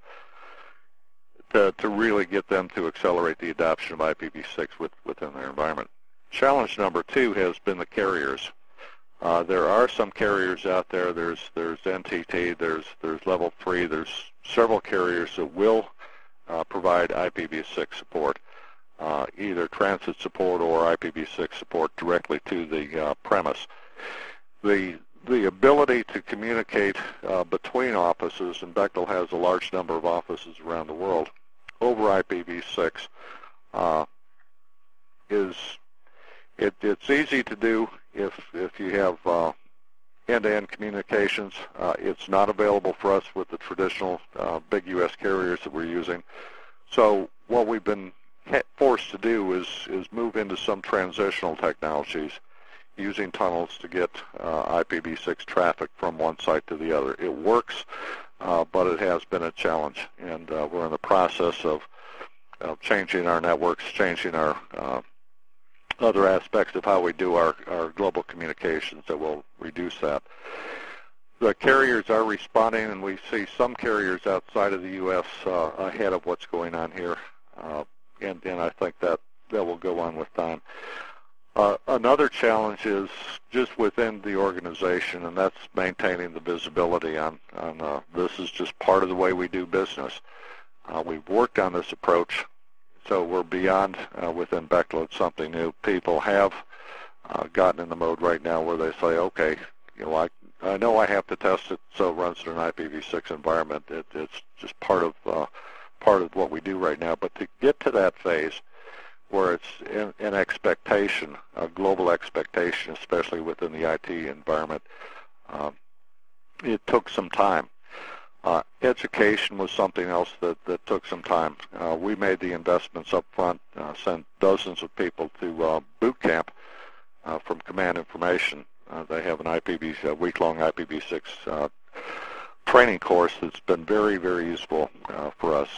to, to really get them to accelerate the adoption of I P v six with, within their environment. Challenge number two has been the carriers. Uh, there are some carriers out there. There's there's N T T. There's there's Level three. There's several carriers that will uh, provide I P v six support, uh, either transit support or I P v six support directly to the uh, premise. The the ability to communicate uh, between offices, and Bechtel has a large number of offices around the world, over I P v six uh, is it, it's easy to do if if you have uh, end-to-end communications. Uh, it's not available for us with the traditional uh, big U S carriers that we're using. So what we've been forced to do is is move into some transitional technologies, using tunnels to get uh, I P v six traffic from one site to the other. It works, uh, but it has been a challenge, and uh, we're in the process of, of changing our networks, changing our uh, other aspects of how we do our, our global communications that will reduce that. The carriers are responding, and we see some carriers outside of the U S uh, ahead of what's going on here, uh, and, and I think that, that will go on with time. Uh, another challenge is just within the organization, and that's maintaining the visibility on, on uh, this is just part of the way we do business. Uh, we've worked on this approach, so we're beyond uh, within Bechtel. It's something new. People have uh, gotten in the mode right now where they say, okay, you know, I, I know I have to test it, so it runs in an I P v six environment. It, it's just part of uh, part of what we do right now. But to get to that phase, where it's an expectation, a global expectation, especially within the I T environment, um, it took some time. Uh, education was something else that, that took some time. Uh, we made the investments up front, uh, sent dozens of people to uh, boot camp uh, from Command Information. Uh, they have an I P v, a week-long I P v six uh, training course that's been very, very useful uh, for us.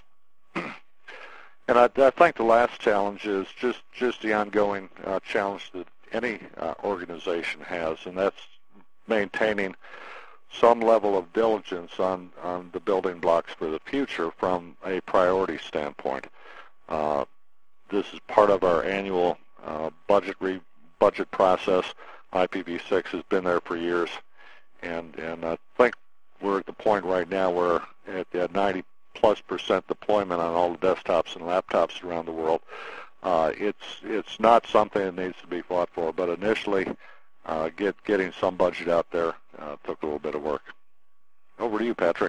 And I, I think the last challenge is just, just the ongoing uh, challenge that any uh, organization has, and that's maintaining some level of diligence on, on the building blocks for the future from a priority standpoint. Uh, this is part of our annual uh, budget re budget process. I P v six has been there for years, and, and I think we're at the point right now where at, at ninety plus percent deployment on all the desktops and laptops around the world. Uh, it's it's not something that needs to be fought for, but initially uh, get getting some budget out there uh, took a little bit of work. Over to you, Patrick.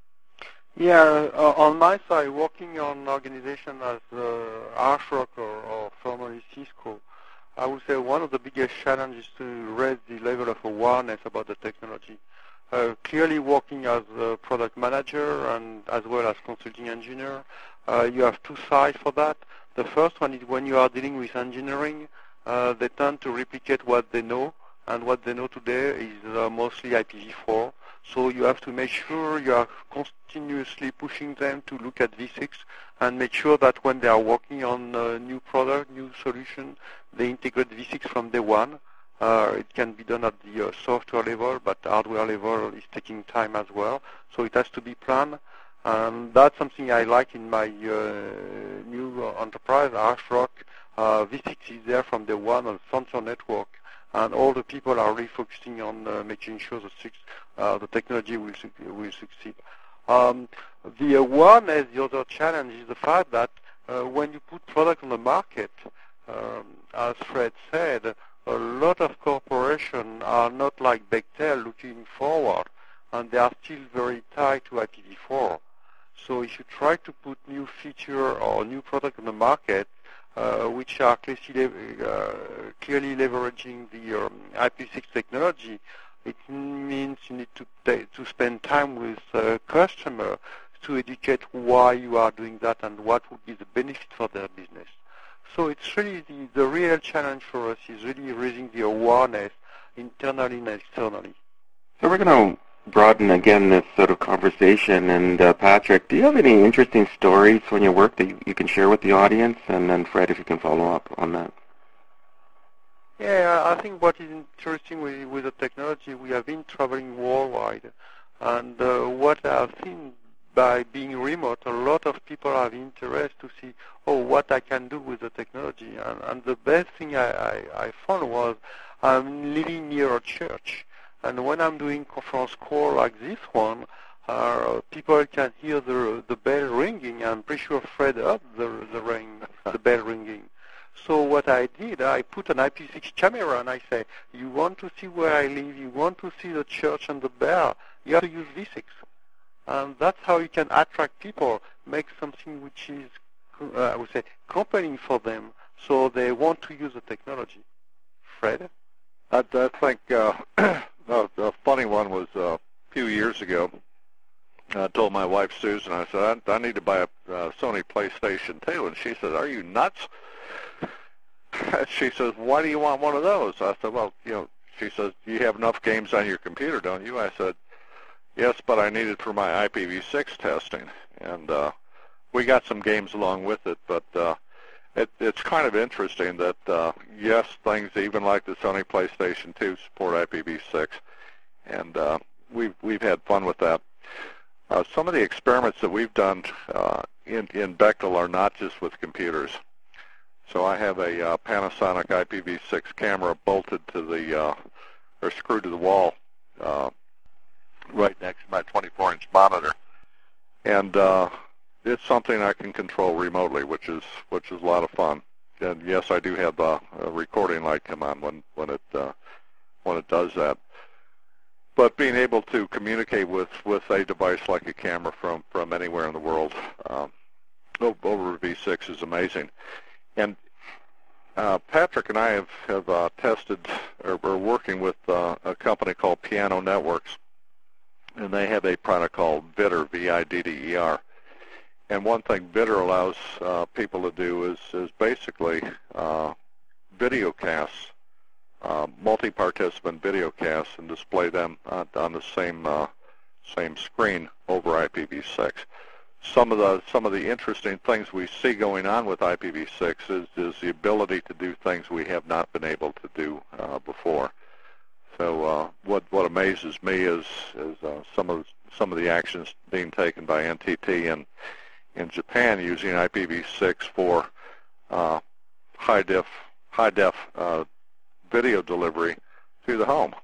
Yeah, uh, on my side, working on an organization as uh, Archrock or, or formerly Cisco, I would say one of the biggest challenges is to raise the level of awareness about the technology. Uh, clearly working as a product manager and as well as consulting engineer, uh, you have two sides for that. The first one is when you are dealing with engineering, uh, they tend to replicate what they know, and what they know today is uh, mostly I P v four. So you have to make sure you are continuously pushing them to look at v six and make sure that when they are working on a new product, new solution, they integrate v six from day one. Uh, it can be done at the uh, software level, but hardware level is taking time as well. So it has to be planned. And that's something I like in my uh, new uh, enterprise, Archrock. Uh, v six is there from day one on sensor network, and all the people are really focusing on uh, making sure the, six, uh, the technology will, su will succeed. Um, the awareness, the other challenge is the fact that uh, when you put product on the market, um, as Fred said, a lot of corporations are not like Bechtel looking forward, and they are still very tied to I P v four. So if you try to put new feature or new product on the market, uh, which are clearly, uh, clearly leveraging the um, I P v six technology, it means you need to to spend time with uh, customer to educate why you are doing that and what would be the benefit for their business. So it's really the, the real challenge for us is really raising the awareness internally and externally. So we're going to broaden again this sort of conversation. And uh, Patrick, do you have any interesting stories from your work that you, you can share with the audience? And then Fred, if you can follow up on that. Yeah, I think what is interesting with, with the technology, we have been traveling worldwide. And uh, what I've seen by being remote, a lot of people have interest to see, oh, what I can do with the technology. And, and the best thing I, I, I found was I'm living near a church. And when I'm doing conference call like this one, uh, people can hear the the bell ringing. I'm pretty sure Fred heard the the ring, the bell ringing. So what I did, I put an I P v six camera and I say, you want to see where I live, you want to see the church and the bell, you have to use v six. And that's how you can attract people, make something which is, uh, I would say, compelling for them, so they want to use the technology. Fred? I, I think uh, a, a funny one was uh, a few years ago. I told my wife, Susan, I said, I, I need to buy a uh, Sony PlayStation two. And she said, are you nuts? She says, why do you want one of those? I said, well, you know, she says, you have enough games on your computer, don't you? I said, yes, but I need it for my I P v six testing. And uh, we got some games along with it, but uh, it, it's kind of interesting that, uh, yes, things even like the Sony PlayStation two support I P v six, and uh, we've, we've had fun with that. Uh, some of the experiments that we've done uh, in, in Bechtel are not just with computers. So I have a uh, Panasonic I P v six camera bolted to the, uh, or screwed to the wall uh, right next to my twenty-four inch monitor. And uh, it's something I can control remotely, which is which is a lot of fun. And yes, I do have uh, a recording light come on when, when it uh, when it does that. But being able to communicate with, with a device like a camera from, from anywhere in the world um, over v six is amazing. And uh, Patrick and I have, have uh, tested, or we're working with uh, a company called Piano Networks, and they have a product called Vidder, V I D D E R. And one thing Vidder allows uh, people to do is, is basically uh, video casts, uh, multi-participant video casts, and display them on, on the same uh, same screen over I P v six. Some of the some of the interesting things we see going on with I P v six is, is the ability to do things we have not been able to do uh, before. So uh, what what amazes me is is uh, some of some of the actions being taken by N T T in in Japan using I P v six for uh, high def high def uh, video delivery to the home.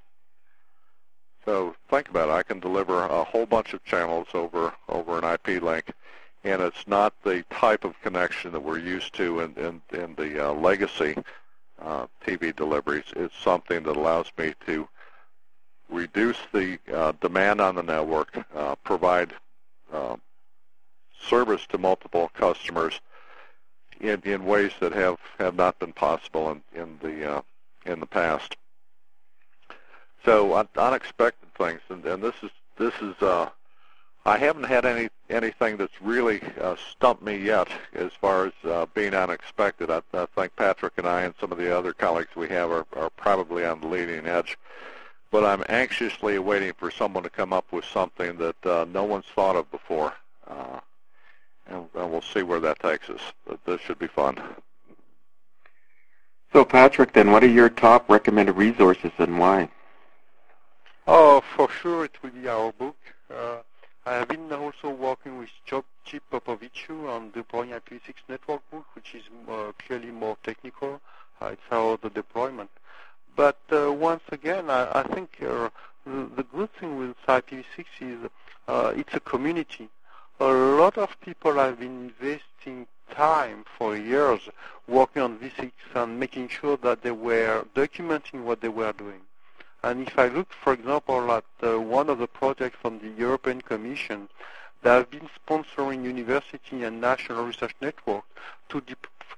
So think about it. I can deliver a whole bunch of channels over over an I P link, and it's not the type of connection that we're used to in in, in the uh, legacy uh, T V deliveries. It's something that allows me to reduce the uh, demand on the network, uh, provide uh, service to multiple customers in in ways that have, have not been possible in in the uh, in the past. So uh, unexpected things, and, and this is this is uh, I haven't had any anything that's really uh, stumped me yet as far as uh, being unexpected. I, I think Patrick and I and some of the other colleagues we have are, are probably on the leading edge. But I'm anxiously waiting for someone to come up with something that uh, no one's thought of before, uh, and, and we'll see where that takes us. But this should be fun. So Patrick, then, what are your top recommended resources and why? Oh, for sure it will be our book. Uh, I have been also working with Chip Popoviciu on deploying I P v six network book, which is uh, clearly more technical. Uh, it's how the deployment. But uh, once again, I, I think uh, the, the good thing with I P v six is uh, it's a community. A lot of people have been investing time for years working on v six and making sure that they were documenting what they were doing. And if I look, for example, at uh, one of the projects from the European Commission, they have been sponsoring university and national research networks to,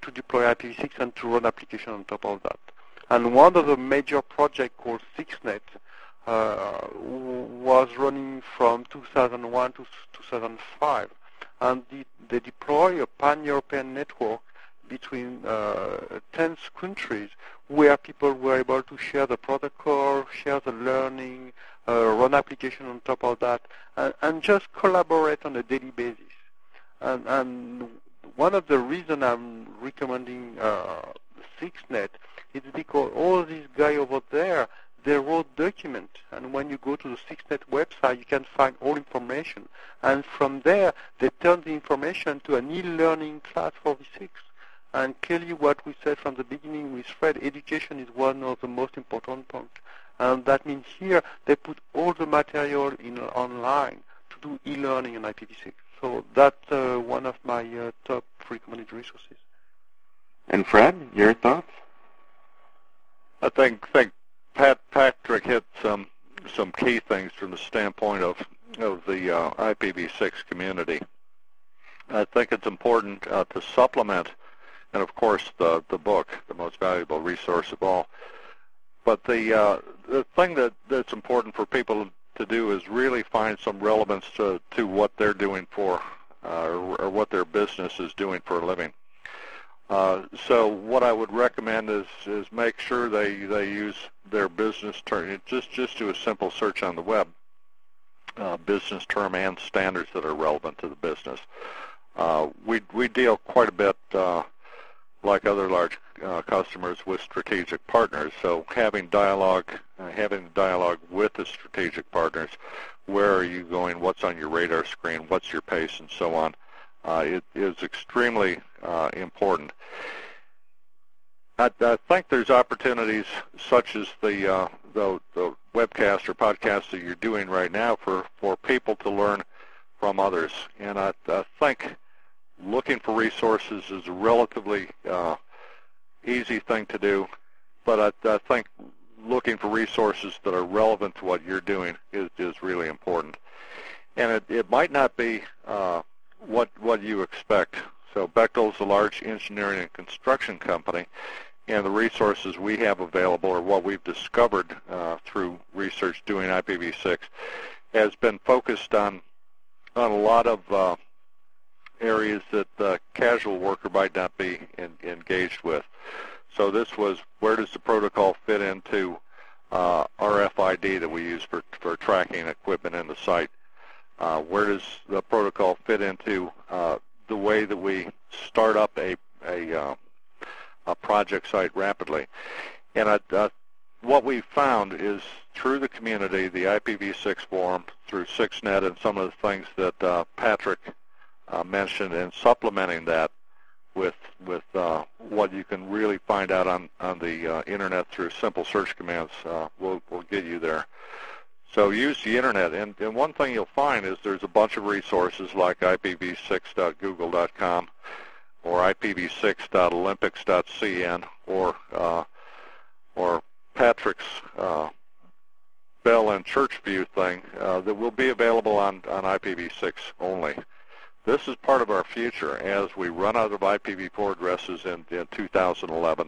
to deploy I P v six and to run application on top of that. And one of the major projects called six net uh, was running from two thousand one to two thousand five, and the, they deploy a pan-European network between uh, ten countries where people were able to share the protocol, share the learning, uh, run application on top of that, and, and just collaborate on a daily basis. And, and one of the reasons I'm recommending uh, six net is because all these guys over there, they wrote documents, and when you go to the six net website, you can find all information. And from there, they turn the information to an e-learning class for v six. And clearly what we said from the beginning with Fred, education is one of the most important points. And that means here they put all the material in online to do e-learning in I P v six. So that's uh, one of my uh, top recommended resources. And Fred, your thoughts? I think, think Pat Patrick hit some some key things from the standpoint of of the uh, I P v six community. I think it's important uh, to supplement, and of course the the book, the most valuable resource of all. But the uh, the thing that that's important for people to do is really find some relevance to to what they're doing for, uh, or, or what their business is doing for a living. Uh, so what I would recommend is is make sure they they use their business term. Just just do a simple search on the web, uh, business term and standards that are relevant to the business. Uh, we we deal quite a bit, uh, like other large uh, customers, with strategic partners. So having dialogue, uh, having dialogue with the strategic partners, where are you going? What's on your radar screen? What's your pace, and so on. Uh, it is extremely uh, important. I, I think there's opportunities such as the, uh, the the webcast or podcast that you're doing right now for, for people to learn from others. And I, I think looking for resources is a relatively uh, easy thing to do, but I, I think looking for resources that are relevant to what you're doing is, is really important. And it, it might not be uh, what what you expect. So Bechtel is a large engineering and construction company, and the resources we have available, or what we've discovered uh, through research doing I P v six, has been focused on on a lot of uh, areas that the casual worker might not be in, engaged with. So this was, where does the protocol fit into uh, R F I D that we use for, for tracking equipment in the site? Uh, where does the protocol fit into uh, the way that we start up a, a, uh, a project site rapidly? And I, uh, what we found is through the community, the I P v six forum, through six net, and some of the things that uh, Patrick uh, mentioned, and supplementing that with with uh, what you can really find out on, on the uh, internet through simple search commands, uh, will will get you there. So use the internet, and, and one thing you'll find is there's a bunch of resources like I P v six dot google dot com or I P v six dot olympics dot c n or uh, or Patrick's uh, Bell and Churchview thing uh, that will be available on, on I P v six only. This is part of our future as we run out of I P v four addresses in, in two thousand eleven.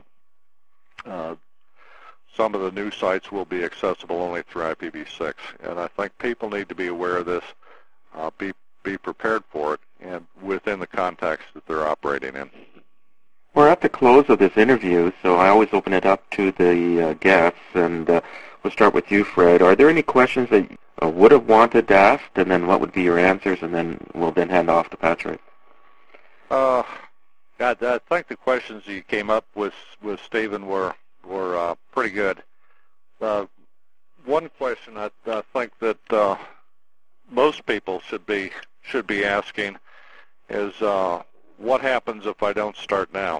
Uh, Some of the new sites will be accessible only through I P v six, and I think people need to be aware of this, uh, be be prepared for it, and within the context that they're operating in. We're at the close of this interview, so I always open it up to the uh, guests, and uh, we'll start with you, Fred. Are there any questions that you uh, would have wanted asked, and then what would be your answers, and then we'll then hand off to Patrick? Uh, I, I think the questions you came up with, with Stephen, were were uh, pretty good. Uh, one question I, I think that uh, most people should be should be asking is, uh, what happens if I don't start now?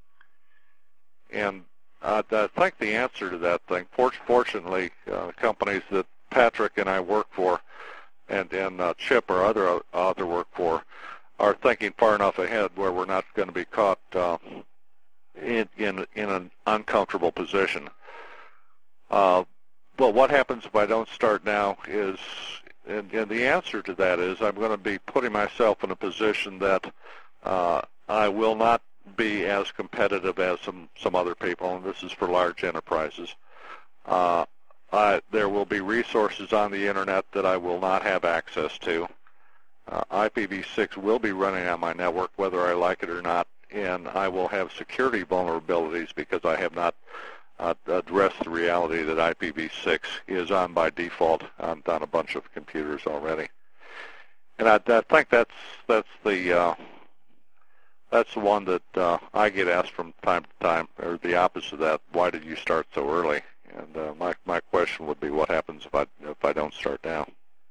And uh, I think the answer to that thing, fortunately, uh, companies that Patrick and I work for, and and uh, Chip or other other work for, are thinking far enough ahead where we're not going to be caught Uh, In, in in an uncomfortable position. Uh, well, what happens if I don't start now is, and, and the answer to that is, I'm going to be putting myself in a position that uh, I will not be as as competitive as some, some other people, and this is for large enterprises. Uh, I, there will be resources on the Internet that I will not have access to. Uh, I P v six will be running on my network whether I like it or not, and I will have security vulnerabilities because I have not uh, addressed the reality that I P v six is on by default on, on a bunch of computers already. And I, I think that's that's the uh, that's the one that uh, I get asked from time to time, or the opposite of that. Why did you start so early? And uh, my my question would be, what happens if I if I don't start now?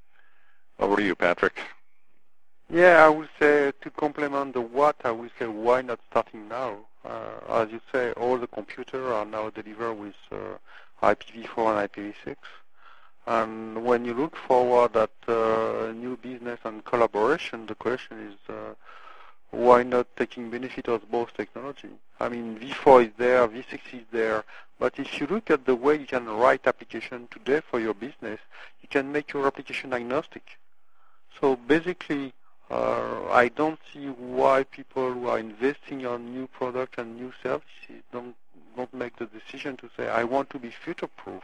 Over to you, Patrick. Yeah, I would say to complement the what, I would say why not starting now? Uh, as you say, all the computers are now delivered with uh, I P v four and I P v six. And when you look forward at uh, new business and collaboration, the question is uh, why not taking benefit of both technology? I mean, v four is there, v six is there, but if you look at the way you can write application today for your business, you can make your application agnostic. So basically, uh, I don't see why people who are investing on new products and new services don't, don't make the decision to say, I want to be future-proof.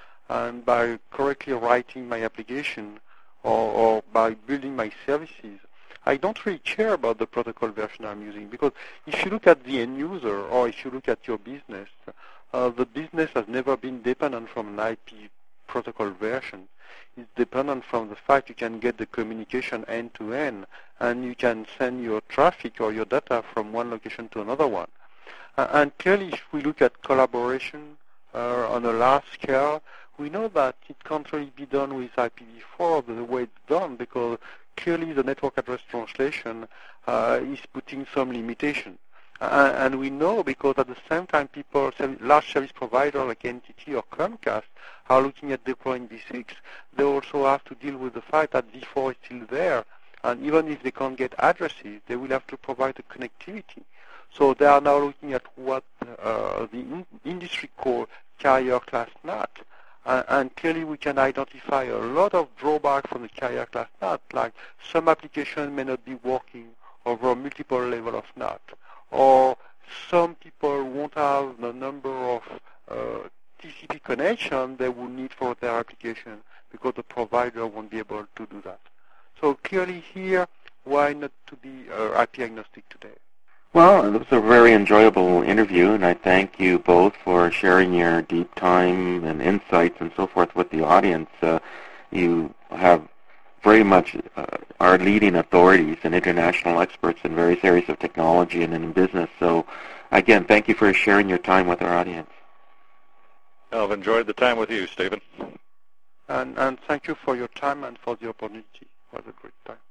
And by correctly writing my application or, or by building my services, I don't really care about the protocol version I'm using, because if you look at the end user or if you look at your business, uh, the business has never been dependent from an I P protocol version. It's dependent from the fact you can get the communication end to end and you can send your traffic or your data from one location to another one. Uh, and clearly, if we look at collaboration uh, on a large scale, we know that it can't really be done with I P v four the way it's done, because clearly the network address translation uh, is putting some limitation. Uh, and we know because at the same time people, large service providers like N T T or Comcast are looking at deploying v six, they also have to deal with the fact that v four is still there. And even if they can't get addresses, they will have to provide the connectivity. So they are now looking at what uh, the in industry calls carrier class N A T. Uh, and clearly we can identify a lot of drawbacks from the carrier class N A T, like some application may not be working over multiple levels of N A T, or some people won't have the number of uh, T C P connections they will need for their application because the provider won't be able to do that. So clearly here, why not to be uh, I P agnostic today? Well, it was a very enjoyable interview, and I thank you both for sharing your deep time and insights and so forth with the audience. Uh, you have very much uh, are leading authorities and international experts in various areas of technology and in business. So, again, thank you for sharing your time with our audience. I've enjoyed the time with you, Stephen. And, and thank you for your time and for the opportunity. It was a great time.